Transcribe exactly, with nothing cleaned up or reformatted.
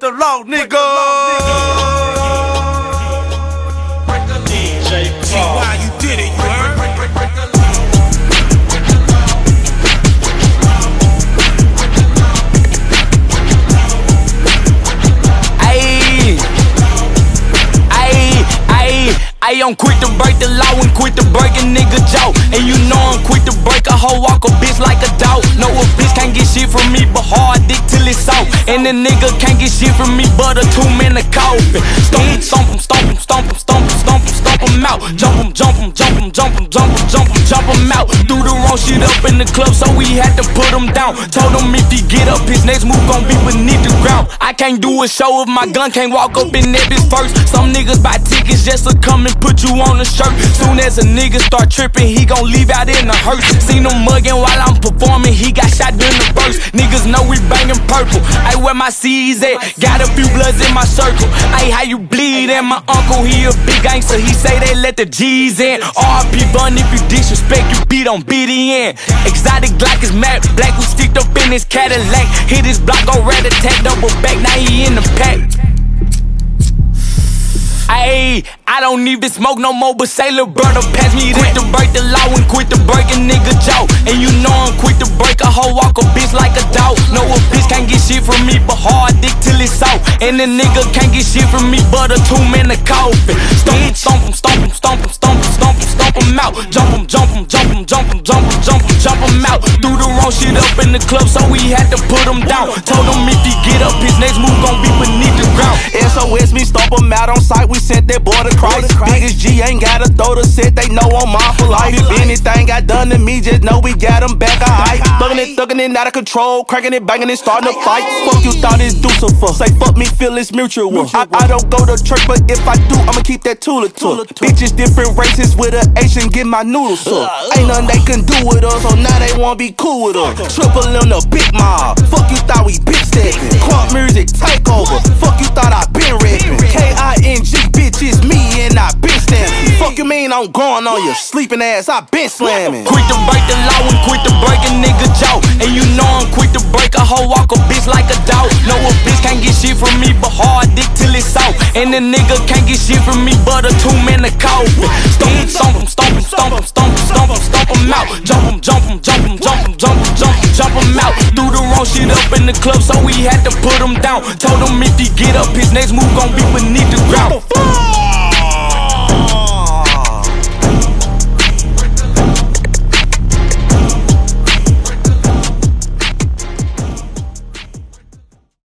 the law, nigga. D J Paul. See why you did it, you heard? Ayy, ayy, ayy. Ayy, I'm quick to break the law and quick to break a nigga jaw. And you know I'm quick to break a hoe, walk a bitch like a dog. No, a bitch can't get shit from me but hard dick till it's out. And a nigga can't get shit from me but a two man a coffin. Stomp him, stomp him, stomp him, stomp him, stomp him, stomp him, stomp him out. Jump him, jump him, jump him, jump him, jump him, jump him, jump him out. Do the wrong shit up in the club, so we had to put him down. Told him if he get up, his next move gon' be beneath the ground. I can't do a show if my gun can't walk up in that bitch first. Some niggas buy tickets just to come and put you on a shirt. Soon as a nigga start tripping, he gon' leave out in a hearse. Seen him mugging while I'm performing, he got shot during the burst. Niggas know we bangin' purple. Ay, where my C's at? Got a few bloods in my circle. Ay, how you bleed? And my uncle, he a big gangster. He say they let the G's in. R P Bun, if you disrespect, you beat on B D N. Exotic Glock is matte black, we sticked up in his Cadillac. Hit his block, go rat attack, double back, now he in the pack. Ayy, I don't even smoke no more, but say lil' brother pass me that. Quick to break the law and quick to break a nigga jaw. And you know I'm quick to break a hoe, walk a bitch like a dog. No, a bitch can't get shit from me but hard dick till it's out. And a nigga can't get shit from me but a two man a coffin. Stomp him, stomp him, stomp him, stomp him, stomp him, stomp him, stomp him out. Jump him, jump him, jump him, jump him, jump him, jump him, jump him out. Do the wrong shit up in the club, so we had to put him down. Told him if he get up, his next move gon' be beneath the ground. S O S me, stomp him out on sight, we sent that boy to Christ. Biggest G ain't gotta throw the set, they know I'm mine for life. If anything got done to me, just know we got him back alright. Thuggin' it, thuggin' it, out of control, cranking it, banging it, starting to fight. Fuck you thought it's Lucifer, say fuck me, feel it's mutual. I, I don't go to church, but if I do, I'ma keep that Tula took. Bitches different races with an H and get my noodles up. Ain't nothing they can do with us, so now they wanna be cool with us. Triple in the big mob, fuck you thought we bitch steppin'. Crunk music takeover, fuck you thought I been rapping. K I N G bitch is me and I been stamping. Fuck you mean I'm going on your sleeping ass, I been slamming. Quick to break the law and quick to break a nigga jaw. And you know I'm quick to break a hoe, walk a bitch like a dog. No, a bitch can't get shit from me but hard dick till it's out. And a nigga can't get shit from me but a two man a coffin. Stomp him, stomp him, stomp him, stomp him, stomp him, stomp him, stomp him out. Jump him, jump him, jump him, jump him, jump him, jump him, jump him out. Do the wrong shit up in the club, so we had to put him down. Told him if he get up, his next move gon' be beneath the ground.